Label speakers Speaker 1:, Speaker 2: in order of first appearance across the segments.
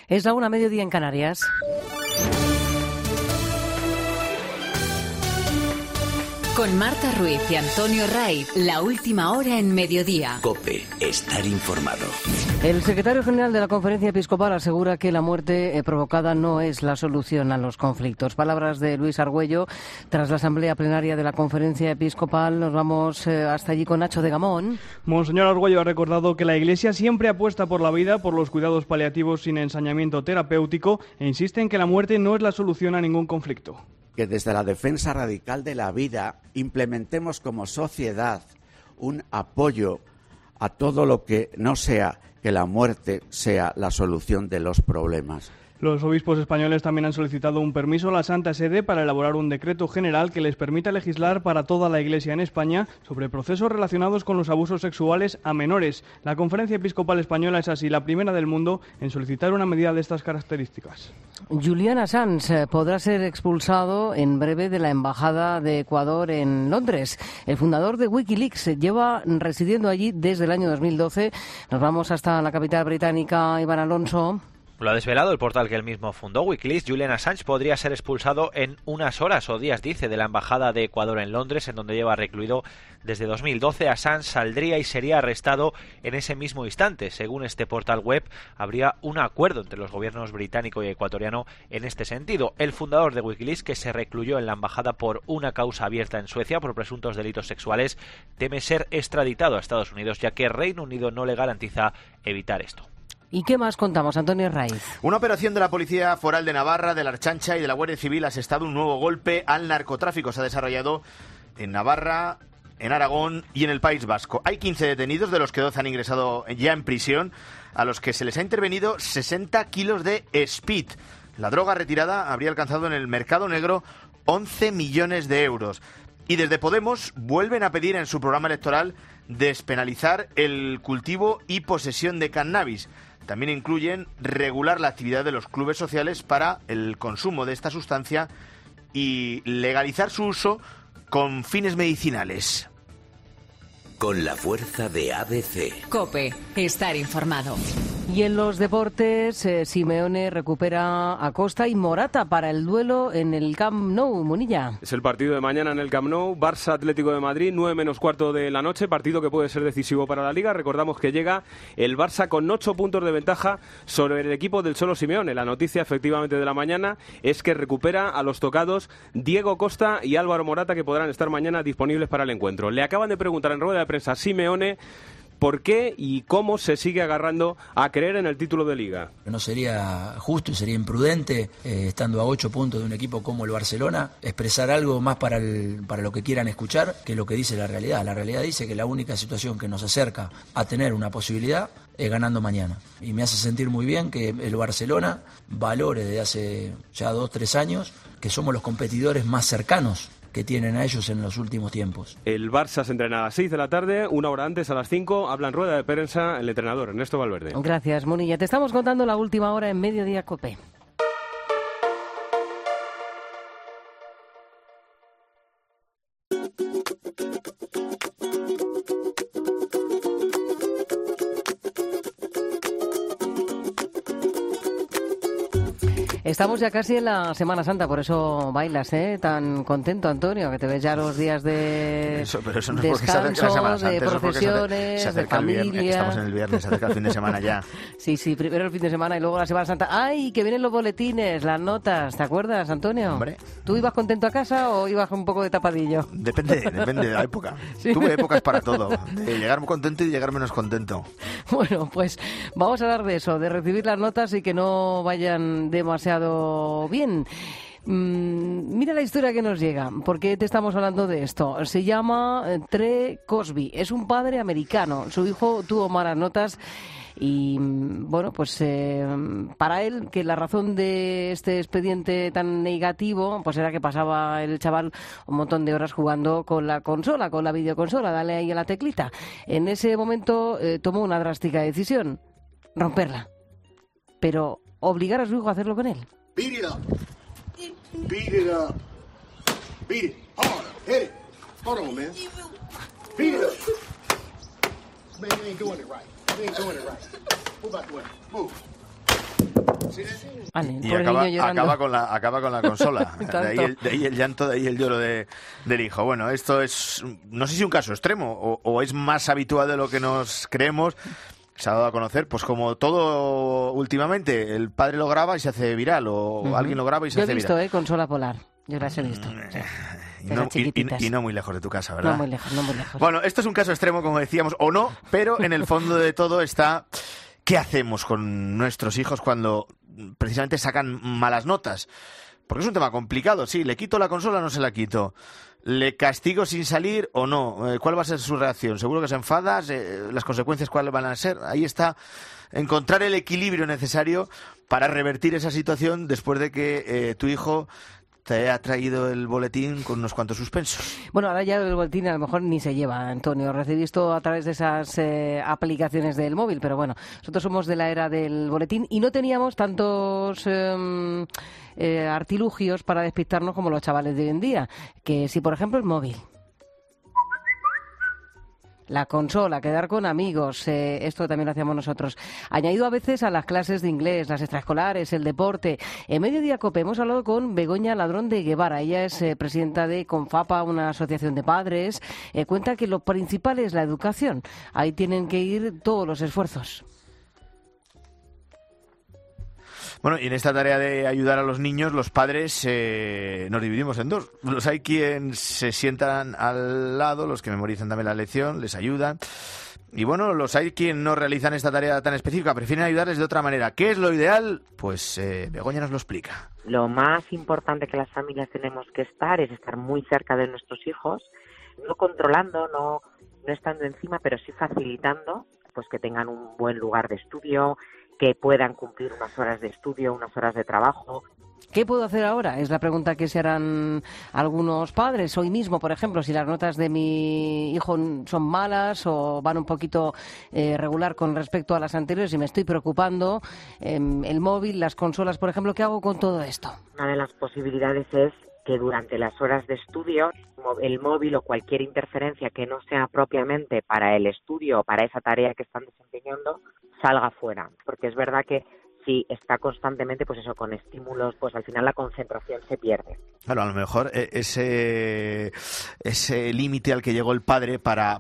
Speaker 1: Es la 1:00 en Canarias.
Speaker 2: Con Marta Ruiz y Antonio Raiz, la última hora en mediodía.
Speaker 3: COPE, estar informado.
Speaker 1: El secretario general de la Conferencia Episcopal asegura que la muerte provocada no es la solución a los conflictos. Palabras de Luis Argüello tras la asamblea plenaria de la Conferencia Episcopal. Nos vamos hasta allí con Nacho de Gamón.
Speaker 4: Monseñor Argüello ha recordado que la Iglesia siempre apuesta por la vida, por los cuidados paliativos sin ensañamiento terapéutico e insiste en que la muerte no es la solución a ningún conflicto.
Speaker 5: Que desde la defensa radical de la vida implementemos como sociedad un apoyo a todo lo que no sea que la muerte sea la solución de los problemas.
Speaker 4: Los obispos españoles también han solicitado un permiso a la Santa Sede para elaborar un decreto general que les permita legislar para toda la Iglesia en España sobre procesos relacionados con los abusos sexuales a menores. La Conferencia Episcopal Española es así la primera del mundo en solicitar una medida de estas características.
Speaker 1: Julian Assange podrá ser expulsado en breve de la Embajada de Ecuador en Londres. El fundador de Wikileaks lleva residiendo allí desde el año 2012. Nos vamos hasta la capital británica, Iván Alonso.
Speaker 6: Lo ha desvelado el portal que él mismo fundó, Wikileaks. Julian Assange podría ser expulsado en unas horas o días, dice, de la Embajada de Ecuador en Londres, en donde lleva recluido desde 2012. Assange saldría y sería arrestado en ese mismo instante. Según este portal web, habría un acuerdo entre los gobiernos británico y ecuatoriano en este sentido. El fundador de Wikileaks, que se recluyó en la embajada por una causa abierta en Suecia por presuntos delitos sexuales, teme ser extraditado a Estados Unidos, ya que Reino Unido no le garantiza evitar esto.
Speaker 1: ¿Y qué más contamos, Antonio Raiz?
Speaker 7: Una operación de la Policía Foral de Navarra, de la Archancha y de la Guardia Civil ha asestado un nuevo golpe al narcotráfico. Se ha desarrollado en Navarra, en Aragón y en el País Vasco. Hay 15 detenidos, de los que 12 han ingresado ya en prisión, a los que se les ha intervenido 60 kilos de speed. La droga retirada habría alcanzado en el mercado negro 11 millones de euros. Y desde Podemos vuelven a pedir en su programa electoral despenalizar el cultivo y posesión de cannabis. También incluyen regular la actividad de los clubes sociales para el consumo de esta sustancia y legalizar su uso con fines medicinales.
Speaker 3: Con la fuerza de ABC.
Speaker 2: COPE, estar informado.
Speaker 1: Y en los deportes, Simeone recupera a Costa y Morata para el duelo en el Camp Nou, Munilla.
Speaker 8: Es el partido de mañana en el Camp Nou, Barça Atlético de Madrid, 9:15 de la noche, partido que puede ser decisivo para la Liga. Recordamos que llega el Barça con 8 puntos de ventaja sobre el equipo del Cholo Simeone. La noticia efectivamente de la mañana es que recupera a los tocados Diego Costa y Álvaro Morata, que podrán estar mañana disponibles para el encuentro. Le acaban de preguntar en rueda de prensa a Simeone ¿por qué y cómo se sigue agarrando a creer en el título de Liga?
Speaker 9: No sería justo y sería imprudente, estando a 8 puntos de un equipo como el Barcelona, expresar algo más para lo que quieran escuchar que lo que dice la realidad. La realidad dice que la única situación que nos acerca a tener una posibilidad es ganando mañana. Y me hace sentir muy bien que el Barcelona valore desde hace ya 2-3 años que somos los competidores más cercanos que tienen a ellos en los últimos tiempos.
Speaker 8: El Barça se entrena a las 6 de la tarde, una hora antes, a las 5, habla en rueda de prensa el entrenador, Ernesto Valverde.
Speaker 1: Gracias, Munilla. Te estamos contando la última hora en Mediodía COPE. Estamos ya casi en la Semana Santa, por eso bailas, tan contento, Antonio, que te ves ya los días de
Speaker 7: pero eso no es porque se acerca la Semana Santa,
Speaker 1: de procesiones,
Speaker 7: se acerca
Speaker 1: de familia.
Speaker 7: Estamos en el viernes, se acerca el fin de semana ya.
Speaker 1: Sí, primero el fin de semana y luego la Semana Santa. ¡Ay, que vienen los boletines, las notas! ¿Te acuerdas, Antonio?
Speaker 7: Hombre.
Speaker 1: ¿Tú ibas contento a casa o ibas un poco de tapadillo?
Speaker 7: Depende de la época. Sí. Tuve épocas para todo, de llegar muy contento y llegar menos contento.
Speaker 1: Bueno, pues vamos a hablar de eso, de recibir las notas y que no vayan demasiado bien. Mira la historia que nos llega. ¿Por qué te estamos hablando de esto? Se llama Trey Cosby. Es un padre americano. Su hijo tuvo malas notas y, bueno, pues para él, que la razón de este expediente tan negativo, pues era que pasaba el chaval un montón de horas jugando con la consola, con la videoconsola. Dale ahí a la teclita. En ese momento tomó una drástica decisión: romperla. Pero obligar a su hijo a hacerlo con él.
Speaker 10: Beat it up. Beat it up. Beat it. Harder. Hit it. Hold on, man. Beat it up. Man, you ain't doing it right. You ain't doing it right. Move out the way. Move.
Speaker 1: Vale,
Speaker 7: Y acaba con la consola. de ahí el llanto, de ahí el lloro del hijo. Bueno, esto es, no sé si un caso extremo o es más habitual de lo que nos creemos. Se ha dado a conocer, pues como todo últimamente, el padre lo graba y se hace viral, o alguien lo graba y se hace viral.
Speaker 1: Yo he visto, consola polar. Yo las he visto.
Speaker 7: Y no muy lejos de tu casa, ¿verdad?
Speaker 1: No muy lejos.
Speaker 7: Bueno, esto es un caso extremo, como decíamos, o no, pero en el fondo de todo está ¿qué hacemos con nuestros hijos cuando precisamente sacan malas notas? Porque es un tema complicado, sí, ¿le quito la consola o no se la quito? ¿Le castigo sin salir o no? ¿Cuál va a ser su reacción? ¿Seguro que se enfada? ¿Las consecuencias cuáles van a ser? Ahí está, encontrar el equilibrio necesario para revertir esa situación después de que tu hijo te ha traído el boletín con unos cuantos suspensos.
Speaker 1: Bueno, ahora ya el boletín a lo mejor ni se lleva, Antonio. Recibís todo a través de esas aplicaciones del móvil, pero bueno, nosotros somos de la era del boletín y no teníamos tantos artilugios para despistarnos como los chavales de hoy en día. Que si, por ejemplo, el móvil, la consola, quedar con amigos, esto también lo hacíamos nosotros. Añadido a veces a las clases de inglés, las extraescolares, el deporte. En Mediodía COPE hemos hablado con Begoña Ladrón de Guevara. Ella es presidenta de Confapa, una asociación de padres. Cuenta que lo principal es la educación. Ahí tienen que ir todos los esfuerzos.
Speaker 7: Bueno, y en esta tarea de ayudar a los niños, los padres nos dividimos en dos. Los hay quien se sientan al lado, los que memorizan también la lección, les ayudan. Y bueno, los hay quien no realizan esta tarea tan específica, prefieren ayudarles de otra manera. ¿Qué es lo ideal? Pues Begoña nos lo explica.
Speaker 11: Lo más importante que las familias tenemos que estar es estar muy cerca de nuestros hijos, no controlando, no estando encima, pero sí facilitando pues que tengan un buen lugar de estudio, que puedan cumplir unas horas de estudio, unas horas de trabajo.
Speaker 1: ¿Qué puedo hacer ahora? Es la pregunta que se harán algunos padres. Hoy mismo, por ejemplo, si las notas de mi hijo son malas o van un poquito regular con respecto a las anteriores y me estoy preocupando, el móvil, las consolas, por ejemplo, ¿qué hago con todo esto?
Speaker 11: Una de las posibilidades es que durante las horas de estudio el móvil o cualquier interferencia que no sea propiamente para el estudio o para esa tarea que están desempeñando salga fuera, porque es verdad que si está constantemente, pues eso, con estímulos, pues al final la concentración se pierde.
Speaker 7: Claro, a lo mejor ese límite al que llegó el padre para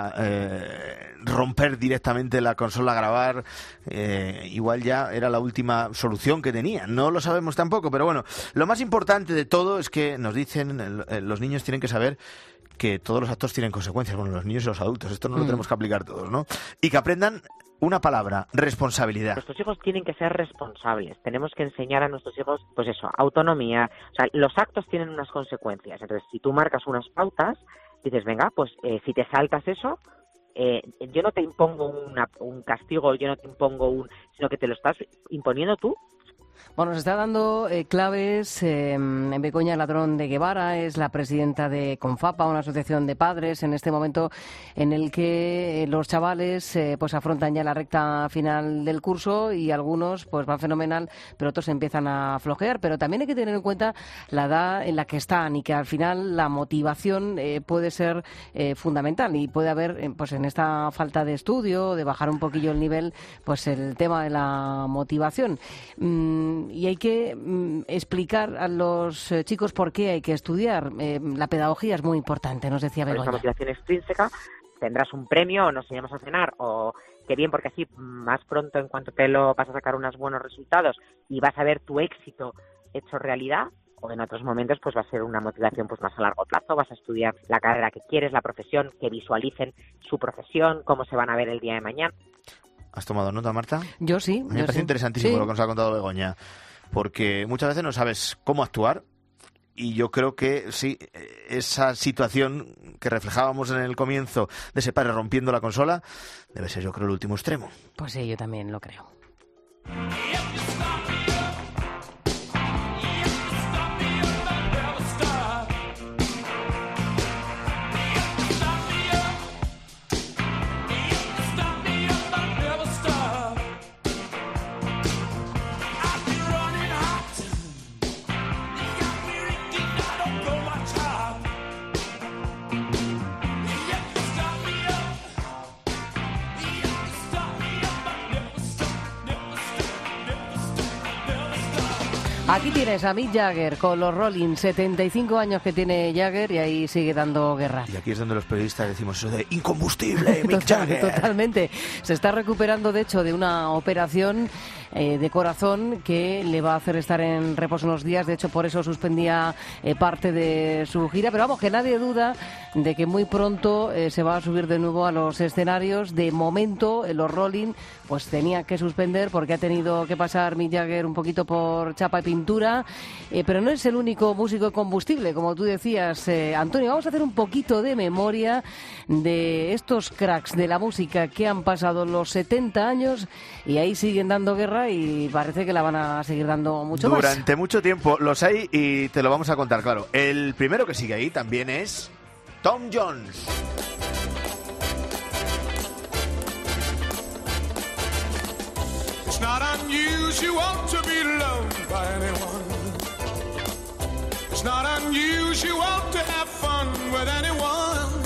Speaker 7: romper directamente la consola, grabar, igual ya era la última solución que tenía. No lo sabemos tampoco, pero bueno, lo más importante de todo es que nos dicen, los niños tienen que saber que todos los actos tienen consecuencias, bueno, los niños y los adultos, esto no lo tenemos que aplicar todos, ¿no? Y que aprendan una palabra, responsabilidad.
Speaker 11: Nuestros hijos tienen que ser responsables. Tenemos que enseñar a nuestros hijos, pues eso, autonomía. O sea, los actos tienen unas consecuencias. Entonces, si tú marcas unas pautas, dices, venga, pues si te saltas eso, yo no te impongo un castigo, yo no te impongo sino que te lo estás imponiendo tú.
Speaker 1: Bueno, nos está dando claves Begoña Ladrón de Guevara, es la presidenta de Confapa, una asociación de padres, en este momento en el que los chavales pues afrontan ya la recta final del curso y algunos pues van fenomenal, pero otros empiezan a flojear. Pero también hay que tener en cuenta la edad en la que están y que al final la motivación puede ser fundamental y puede haber pues en esta falta de estudio, de bajar un poquillo el nivel, pues el tema de la motivación. Y hay que explicar a los chicos por qué hay que estudiar. La pedagogía es muy importante, nos decía Begoña.
Speaker 11: Esa motivación extrínseca, tendrás un premio, o nos iremos a cenar, o qué bien, porque así más pronto, en cuanto te lo vas a sacar unos buenos resultados y vas a ver tu éxito hecho realidad, o en otros momentos pues va a ser una motivación pues más a largo plazo, vas a estudiar la carrera que quieres, la profesión, que visualicen su profesión, cómo se van a ver el día de mañana.
Speaker 7: ¿Has tomado nota, Marta?
Speaker 1: Yo sí.
Speaker 7: A mí me parece interesantísimo lo que nos ha contado Begoña, porque muchas veces no sabes cómo actuar y yo creo que sí, esa situación que reflejábamos en el comienzo de ese padre rompiendo la consola debe ser, yo creo, el último extremo.
Speaker 1: Pues sí, yo también lo creo. Aquí tienes a Mick Jagger con los Rolling, 75 años que tiene Jagger y ahí sigue dando guerra.
Speaker 7: Y aquí es donde los periodistas decimos eso de incombustible, Mick Jagger.
Speaker 1: Totalmente. Se está recuperando, de hecho, de una operación de corazón que le va a hacer estar en reposo unos días. De hecho, por eso suspendía parte de su gira. Pero vamos, que nadie duda de que muy pronto se va a subir de nuevo a los escenarios. De momento, los Rolling pues tenía que suspender porque ha tenido que pasar Mick Jagger un poquito por chapa y pintura. Pero no es el único músico combustible, como tú decías, Antonio. Vamos a hacer un poquito de memoria de estos cracks de la música que han pasado los 70 años y ahí siguen dando guerra y parece que la van a seguir dando mucho más.
Speaker 7: Durante mucho tiempo los hay y te lo vamos a contar, claro. El primero que sigue ahí también es Tom Jones.
Speaker 12: It's not unusual to be loved by anyone. It's not unusual to have fun with anyone.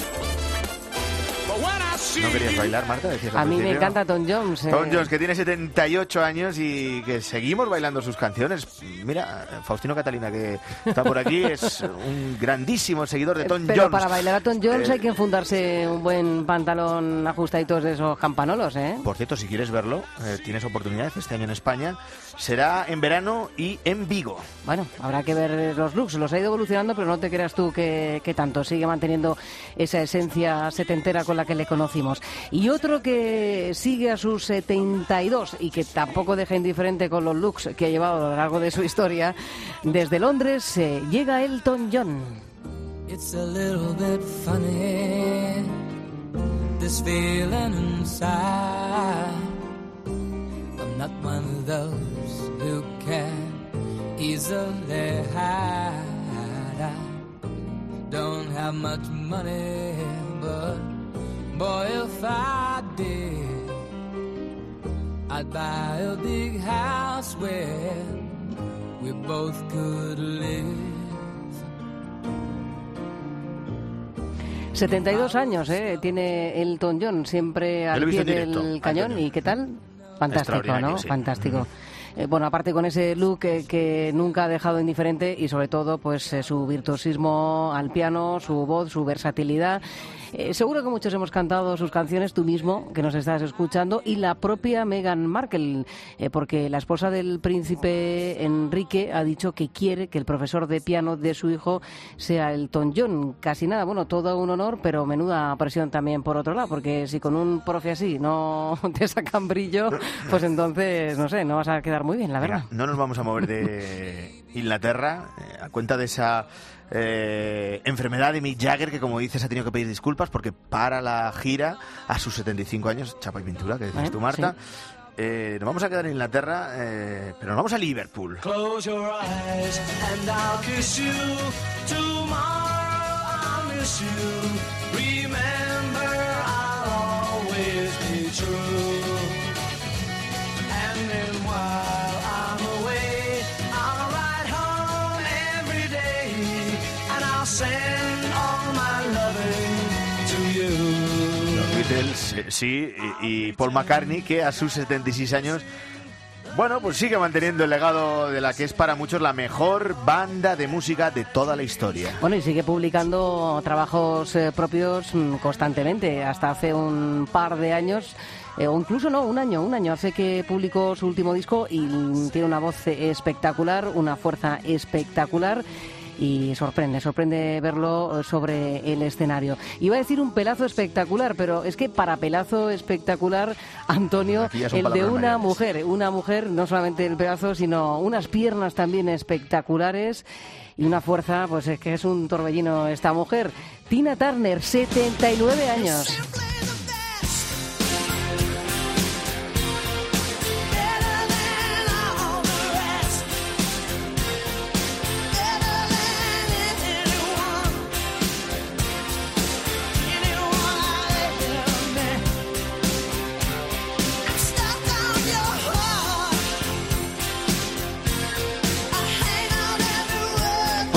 Speaker 7: ¿No querías bailar, Marta? Decías
Speaker 1: a mí me encanta Tom Jones.
Speaker 7: Tom Jones, que tiene 78 años y que seguimos bailando sus canciones. Mira, Faustino Catalina, que está por aquí, es un grandísimo seguidor de Tom Jones.
Speaker 1: Pero para bailar a Tom Jones hay que enfundarse un buen pantalón ajustaditos de esos campanolos, ¿eh?
Speaker 7: Por cierto, si quieres verlo, tienes oportunidad este año en España. Será en verano y en Vigo.
Speaker 1: Bueno, habrá que ver los looks. Los ha ido evolucionando, pero no te creas tú que tanto. Sigue manteniendo esa esencia setentera con la que le conocimos. Y otro que sigue a sus 72 y que tampoco deja indiferente con los looks que ha llevado a lo largo de su historia, desde Londres llega Elton John.
Speaker 13: It's a little bit funny, this feeling inside. I'm not one of those who can easily hide. I don't have much money, but boy, if I did, I'd buy a big house where we both could live.
Speaker 1: 72 años, tiene Elton John, siempre al pie del cañón. ¿Y qué tal? Fantástico, ¿no? Sí. Fantástico. Bueno, aparte con ese look que nunca ha dejado indiferente y sobre todo pues su virtuosismo al piano, su voz, su versatilidad. Seguro que muchos hemos cantado sus canciones, tú mismo, que nos estás escuchando, y la propia Meghan Markle, porque la esposa del príncipe Enrique ha dicho que quiere que el profesor de piano de su hijo sea Elton John. Casi nada, bueno, todo un honor, pero menuda presión también por otro lado, porque si con un profe así no te sacan brillo, pues entonces, no sé, no vas a quedar muy bien, la verdad.
Speaker 7: Mira, no nos vamos a mover de Inglaterra a cuenta de esa enfermedad de Mick Jagger, que como dices ha tenido que pedir disculpas porque para la gira a sus 75 años, chapa y pintura, que decías tú, Marta. Sí. Nos vamos a quedar en Inglaterra, pero nos vamos a Liverpool.
Speaker 13: Close your eyes and I'll kiss you. Tomorrow I'll miss you. Remember I'll always be true. And then while I'm away, I'll ride home every day and I'll send all my loving to you.
Speaker 7: Los Beatles, sí, y Paul McCartney, que a sus 76 años, bueno, pues sigue manteniendo el legado de la que es para muchos la mejor banda de música de toda la historia.
Speaker 1: Bueno, y sigue publicando trabajos propios constantemente. Hasta hace un par de años, o incluso no, un año hace que publicó su último disco y tiene una voz espectacular, una fuerza espectacular. Y sorprende verlo sobre el escenario. Iba a decir un pelazo espectacular, pero es que para pelazo espectacular, Antonio, el de una mujer, no solamente el pelazo, sino unas piernas también espectaculares y una fuerza, pues es que es un torbellino esta mujer. Tina Turner, 79 años.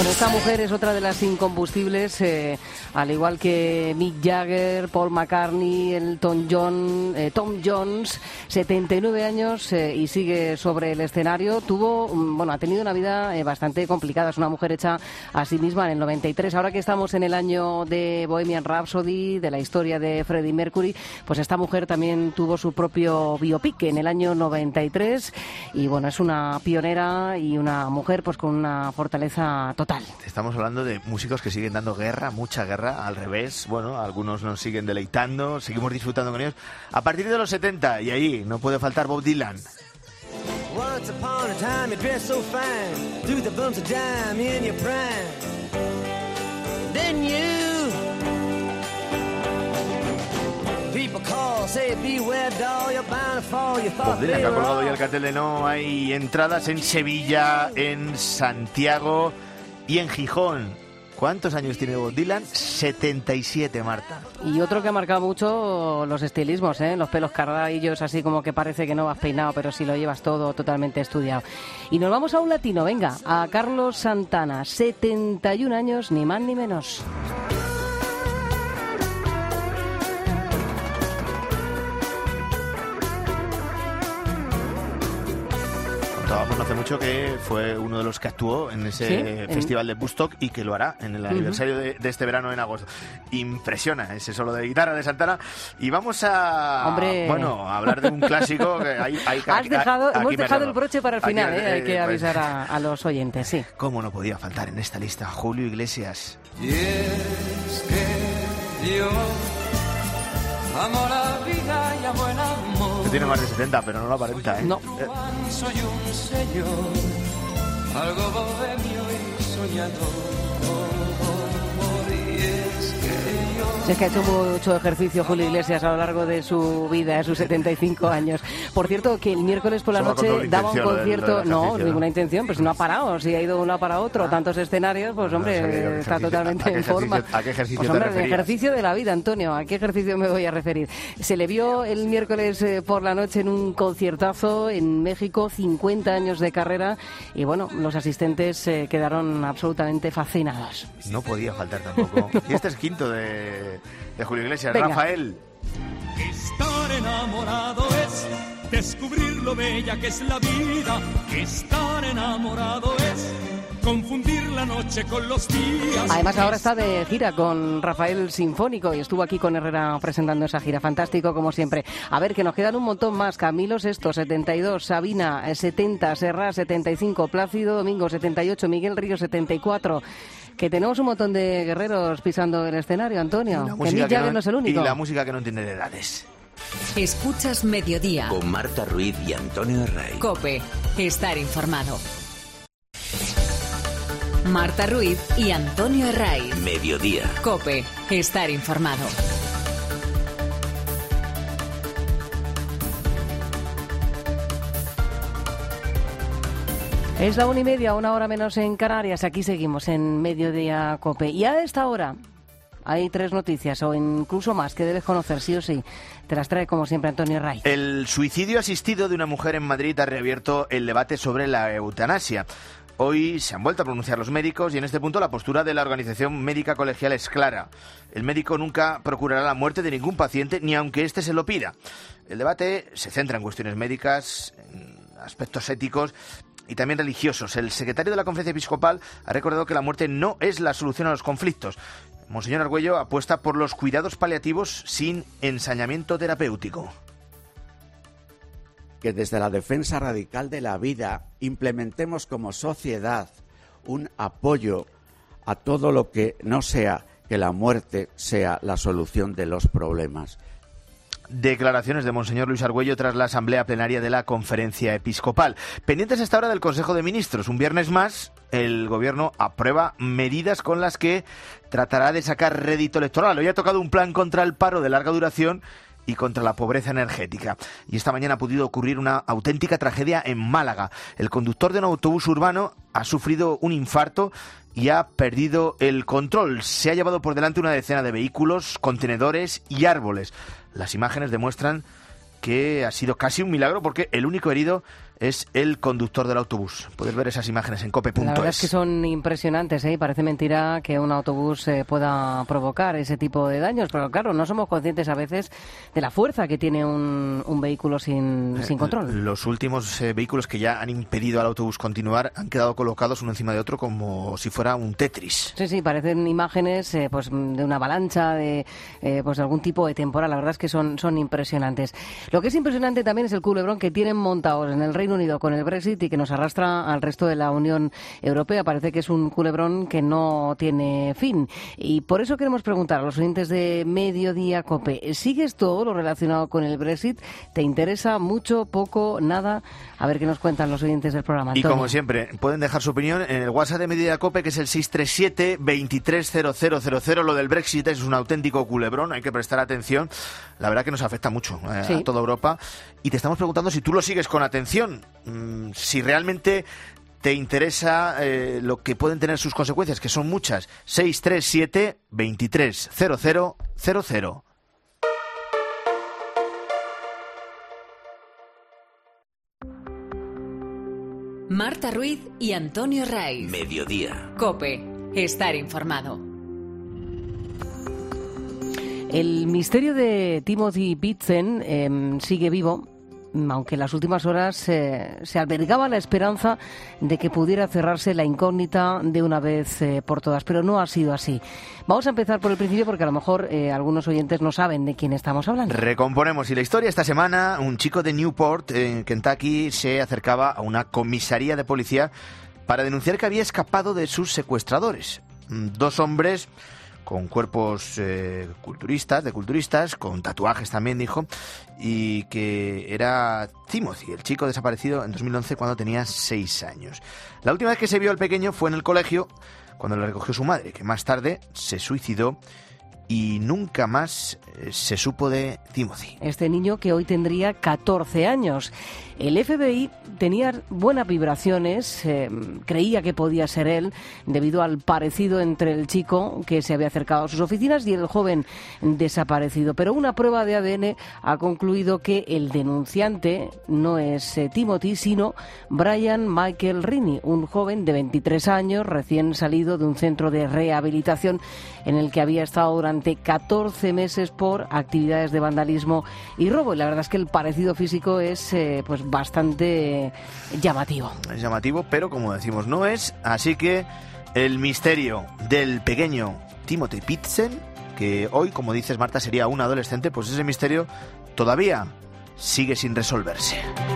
Speaker 1: Bueno, esta mujer es otra de las incombustibles, al igual que Mick Jagger, Paul McCartney, Elton John, Tom Jones, 79 años y sigue sobre el escenario. Ha tenido una vida bastante complicada. Es una mujer hecha a sí misma en el 93. Ahora que estamos en el año de Bohemian Rhapsody, de la historia de Freddie Mercury, pues esta mujer también tuvo su propio biopic en el año 93 y bueno, es una pionera y una mujer pues con una fortaleza total.
Speaker 7: Estamos hablando de músicos que siguen dando guerra, mucha guerra, al revés. Bueno, algunos nos siguen deleitando, seguimos disfrutando con ellos. A partir de los 70, y ahí no puede faltar Bob Dylan.
Speaker 13: Once upon a time you dressed so fine, threw the bumps of dime in your prime. Then you people call, say beware doll, you're bound to fall. You thought
Speaker 7: Bob Dylan, que ha colgado ya el cartel de no hay entradas en Sevilla, en Santiago y en Gijón. ¿Cuántos años tiene Bob Dylan? 77, Marta.
Speaker 1: Y otro que ha marcado mucho los estilismos, los pelos cardadillos, así como que parece que no vas peinado, pero si lo llevas todo totalmente estudiado. Y nos vamos a un latino, venga, a Carlos Santana, 71 años, ni más ni menos.
Speaker 7: Contábamos no hace mucho que fue uno de los que actuó en ese festival de Woodstock y que lo hará en el aniversario de este verano en agosto. Impresiona ese solo de guitarra de Santana. Y vamos a hablar de un clásico que
Speaker 1: hemos dejado el broche para el final, hay que avisar a los oyentes, sí.
Speaker 7: ¿Cómo no podía faltar en esta lista Julio Iglesias?
Speaker 13: Y es que yo amo la vida y amo el amor.
Speaker 7: Tiene más de 70, pero no lo aparenta, ¿eh?
Speaker 1: No.
Speaker 13: Soy un señor, algo bohemio y soñador.
Speaker 1: Es que ha hecho mucho ejercicio Julio Iglesias a lo largo de su vida, de sus 75 años. Por cierto, que el miércoles por la noche daba un concierto... No, ninguna intención, pues no ha parado. Si ha ido de uno para otro, tantos escenarios, pues hombre, está totalmente en forma.
Speaker 7: ¿A qué ejercicio
Speaker 1: pues, hombre, el ejercicio de la vida, Antonio. ¿A qué ejercicio me voy a referir? Se le vio el miércoles por la noche en un conciertazo en México, 50 años de carrera, y bueno, los asistentes quedaron absolutamente fascinados.
Speaker 7: No podía faltar tampoco. Y este es quinto de Julio Iglesias.
Speaker 1: Venga.
Speaker 7: Rafael.
Speaker 12: Estar enamorado es descubrir lo bella que es la vida. Estar enamorado es confundir la noche con los días.
Speaker 1: Además ahora está de gira con Rafael Sinfónico y estuvo aquí con Herrera presentando esa gira. Fantástico como siempre. A ver, que nos quedan un montón más. Camilo Sesto, 72, Sabina, 70, Serrat, 75, Plácido Domingo, 78, Miguel Ríos, 74. Que tenemos un montón de guerreros pisando el escenario, Antonio. Que Mick Jagger no es el único.
Speaker 7: Y la música que no entiende de edades.
Speaker 2: Escuchas Mediodía.
Speaker 3: Con Marta Ruiz y Antonio Herray.
Speaker 2: COPE. Estar informado. Marta Ruiz y Antonio Herray.
Speaker 3: Mediodía.
Speaker 2: COPE. Estar informado.
Speaker 1: Es la 1:30, una hora menos en Canarias. Aquí seguimos en Mediodía COPE. Y a esta hora hay 3 noticias, o incluso más, que debes conocer, sí o sí. Te las trae, como siempre, Antonio Herray.
Speaker 7: El suicidio asistido de una mujer en Madrid ha reabierto el debate sobre la eutanasia. Hoy se han vuelto a pronunciar los médicos y en este punto la postura de la Organización Médica Colegial es clara. El médico nunca procurará la muerte de ningún paciente, ni aunque éste se lo pida. El debate se centra en cuestiones médicas, en aspectos éticos y también religiosos. El secretario de la Conferencia Episcopal ha recordado que la muerte no es la solución a los conflictos. Monseñor Argüello apuesta por los cuidados paliativos sin ensañamiento terapéutico.
Speaker 5: Que desde la defensa radical de la vida implementemos como sociedad un apoyo a todo lo que no sea que la muerte sea la solución de los problemas.
Speaker 7: Declaraciones de Monseñor Luis Argüello tras la asamblea plenaria de la Conferencia Episcopal. Pendientes hasta ahora del Consejo de Ministros. Un viernes más, el Gobierno aprueba medidas con las que tratará de sacar rédito electoral. Hoy ha tocado un plan contra el paro de larga duración y contra la pobreza energética. Y esta mañana ha podido ocurrir una auténtica tragedia en Málaga. El conductor de un autobús urbano ha sufrido un infarto y ha perdido el control. Se ha llevado por delante una decena de vehículos, contenedores y árboles. Las imágenes demuestran que ha sido casi un milagro porque el único herido es el conductor del autobús. Podéis ver esas imágenes en cope.es.
Speaker 1: La verdad es que son impresionantes, ¿eh? Parece mentira que un autobús pueda provocar ese tipo de daños, pero claro, no somos conscientes a veces de la fuerza que tiene un vehículo sin control.
Speaker 7: Los últimos vehículos que ya han impedido al autobús continuar han quedado colocados uno encima de otro como si fuera un Tetris.
Speaker 1: Sí, parecen imágenes pues de una avalancha, de pues de algún tipo de temporal. La verdad es que son impresionantes. Lo que es impresionante también es el culebrón que tienen montados en el Reino Unido con el Brexit y que nos arrastra al resto de la Unión Europea. Parece que es un culebrón que no tiene fin. Y por eso queremos preguntar a los oyentes de Mediodía COPE, ¿sigues todo lo relacionado con el Brexit? ¿Te interesa mucho, poco, nada? A ver qué nos cuentan los oyentes del programa.
Speaker 7: Antonio. Y como siempre, pueden dejar su opinión en el WhatsApp de Mediodía COPE, que es el 637-230000. Lo del Brexit es un auténtico culebrón, hay que prestar atención. La verdad que nos afecta mucho a toda Europa. Y te estamos preguntando si tú lo sigues con atención, si realmente te interesa lo que pueden tener sus consecuencias, que son muchas. 637-230000.
Speaker 2: Marta Ruiz y Antonio Raiz.
Speaker 3: Mediodía.
Speaker 2: COPE. Estar informado.
Speaker 1: El misterio de Timothy Pitzen sigue vivo, aunque en las últimas horas se albergaba la esperanza de que pudiera cerrarse la incógnita de una vez por todas, pero no ha sido así. Vamos a empezar por el principio porque a lo mejor algunos oyentes no saben de quién estamos hablando.
Speaker 7: Recomponemos. Y la historia esta semana, un chico de Newport, en Kentucky, se acercaba a una comisaría de policía para denunciar que había escapado de sus secuestradores. Dos hombres con cuerpos culturistas, con tatuajes también, dijo, y que era Timothy, el chico desaparecido en 2011 cuando tenía 6 años. La última vez que se vio al pequeño fue en el colegio, cuando le recogió su madre, que más tarde se suicidó y nunca más se supo de Timothy.
Speaker 1: Este niño que hoy tendría 14 años. El FBI tenía buenas vibraciones, creía que podía ser él, debido al parecido entre el chico que se había acercado a sus oficinas y el joven desaparecido. Pero una prueba de ADN ha concluido que el denunciante no es Timothy, sino Brian Michael Rini, un joven de 23 años, recién salido de un centro de rehabilitación en el que había estado durante 14 meses por actividades de vandalismo y robo. Y la verdad es que el parecido físico es pues bastante llamativo.
Speaker 7: Es llamativo, pero como decimos, no es. Así que el misterio del pequeño Timothy Pitzen, que hoy, como dices, Marta, sería un adolescente, pues ese misterio todavía sigue sin resolverse.